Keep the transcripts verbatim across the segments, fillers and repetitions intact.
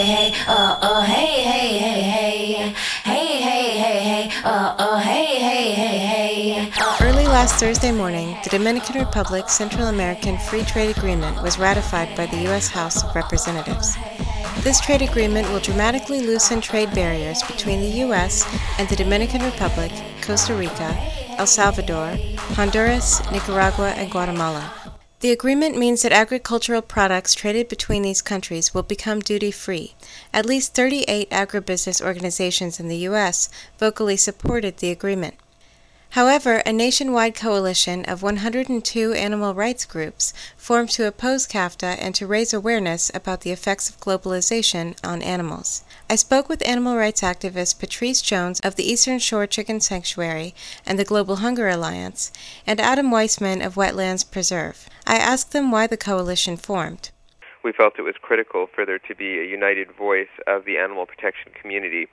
hey, hey, uh, uh, hey, hey, hey, hey, hey, hey, hey, hey, uh, uh, hey, hey, hey, hey. Uh, Early last Thursday morning, the Dominican Republic Central American Free Trade Agreement was ratified by the U S House of Representatives. This trade agreement will dramatically loosen trade barriers between the U S and the Dominican Republic, Costa Rica, El Salvador, Honduras, Nicaragua, and Guatemala. The agreement means that agricultural products traded between these countries will become duty-free. At least thirty-eight agribusiness organizations in the U S vocally supported the agreement. However, a nationwide coalition of one hundred two animal rights groups formed to oppose CAFTA and to raise awareness about the effects of globalization on animals. I spoke with animal rights activist Patrice Jones of the Eastern Shore Chicken Sanctuary and the Global Hunger Alliance, and Adam Weissman of Wetlands Preserve. I asked them why the coalition formed. We felt it was critical for there to be a united voice of the animal protection community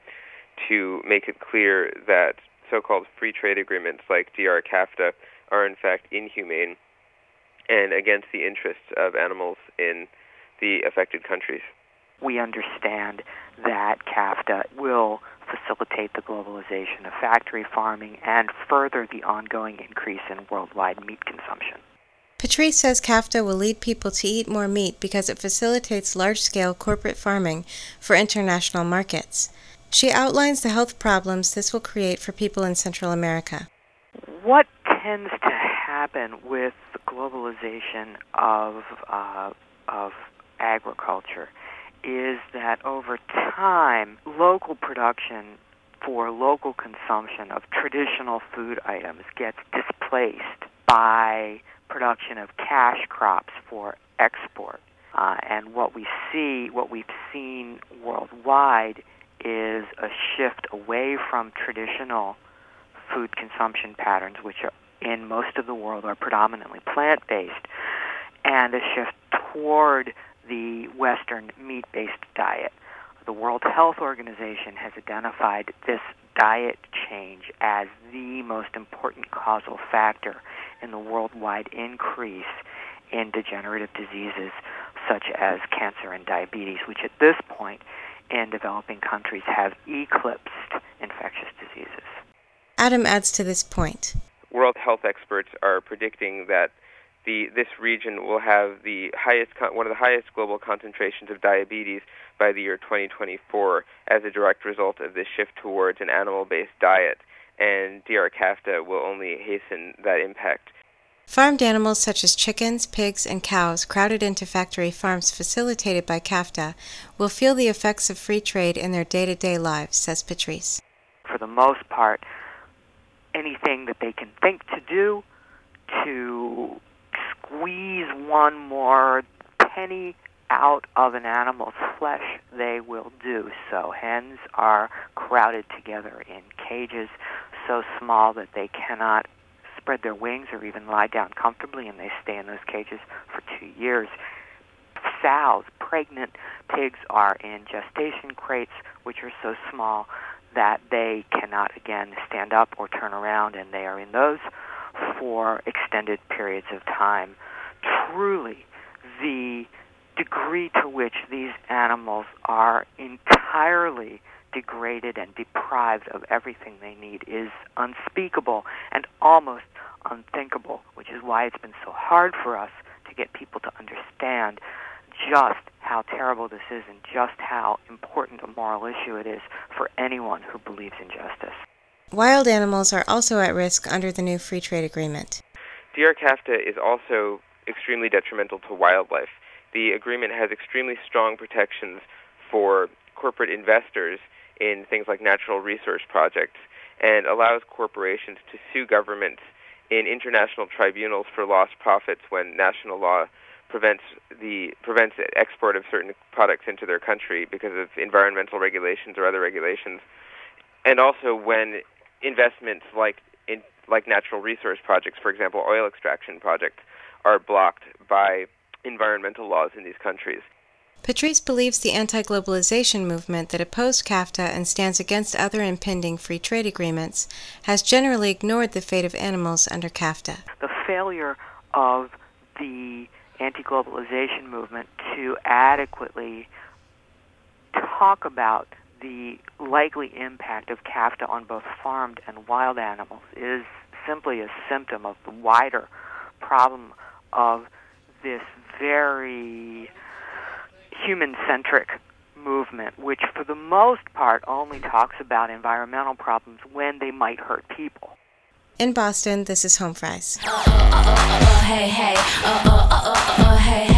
to make it clear that so-called free trade agreements like D R CAFTA are in fact inhumane and against the interests of animals in the affected countries. We understand that CAFTA will facilitate the globalization of factory farming and further the ongoing increase in worldwide meat consumption. Patrice says CAFTA will lead people to eat more meat because it facilitates large-scale corporate farming for international markets. She outlines the health problems this will create for people in Central America. What tends to happen with the globalization of uh, of agriculture is that over time, local production for local consumption of traditional food items gets displaced by production of cash crops for export. Uh, and what we see, what we've seen worldwide is a shift away from traditional food consumption patterns, which are, in most of the world are predominantly plant-based, and a shift toward the Western meat-based diet. The World Health Organization has identified this diet change as the most important causal factor in the worldwide increase in degenerative diseases such as cancer and diabetes, which at this point in developing countries have eclipsed infectious diseases. Adam adds to this point. World health experts are predicting that the this region will have the highest one of the highest global concentrations of diabetes by the year twenty twenty-four as a direct result of this shift towards an animal-based diet, and D R CAFTA will only hasten that impact. Farmed animals such as chickens, pigs, and cows crowded into factory farms facilitated by CAFTA will feel the effects of free trade in their day-to-day lives, says Patrice. For the most part, anything that they can think to do to squeeze one more penny out of an animal's flesh, they will do so. Hens are crowded together in cages so small that they cannot spread their wings or even lie down comfortably, and they stay in those cages for two years. Sows, pregnant pigs, are in gestation crates, which are so small that they cannot, again, stand up or turn around, and they are in those for extended periods of time. Truly, the degree to which these animals are entirely degraded and deprived of everything they need is unspeakable and almost unthinkable, which is why it's been so hard for us to get people to understand just how terrible this is and just how important a moral issue it is for anyone who believes in justice. Wild animals are also at risk under the new free trade agreement. D R CAFTA is also extremely detrimental to wildlife. The agreement has extremely strong protections for corporate investors in things like natural resource projects and allows corporations to sue governments in international tribunals for lost profits when national law prevents the prevents export of certain products into their country because of environmental regulations or other regulations, and also when investments like in like natural resource projects, for example, oil extraction projects, are blocked by environmental laws in these countries. Patrice believes the anti-globalization movement that opposed CAFTA and stands against other impending free trade agreements has generally ignored the fate of animals under CAFTA. The failure of the anti-globalization movement to adequately talk about the likely impact of CAFTA on both farmed and wild animals is simply a symptom of the wider problem of this very human-centric movement, which for the most part only talks about environmental problems when they might hurt people. In Boston, this is Home Fries. Uh, uh, uh, uh, hey, hey, uh, uh, uh, uh, hey.